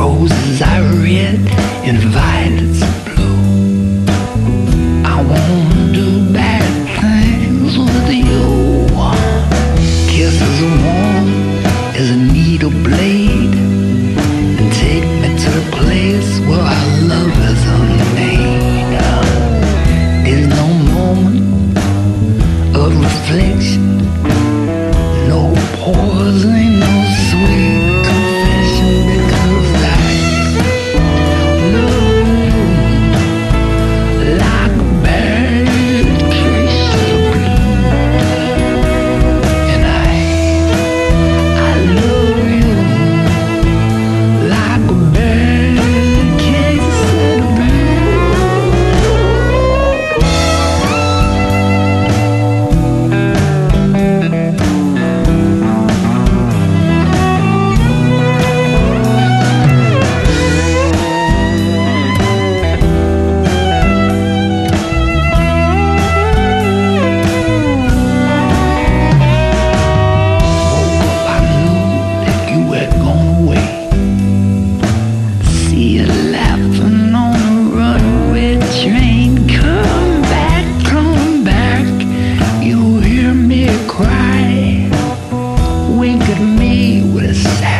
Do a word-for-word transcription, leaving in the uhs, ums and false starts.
Roses are red and violets blue. I wanna do bad things with you. Kisses warm as a needle blade, and take me to the place where our love is unmade. There's no moment of reflection, no pause, ain't no sweet confession, because I love you like a bad case of blue. And I, I love you like a bad case of blue. I knew that you had gone away. See you laughing on the runaway train. Come back, come back, you hear me cry. Wink at me with a sad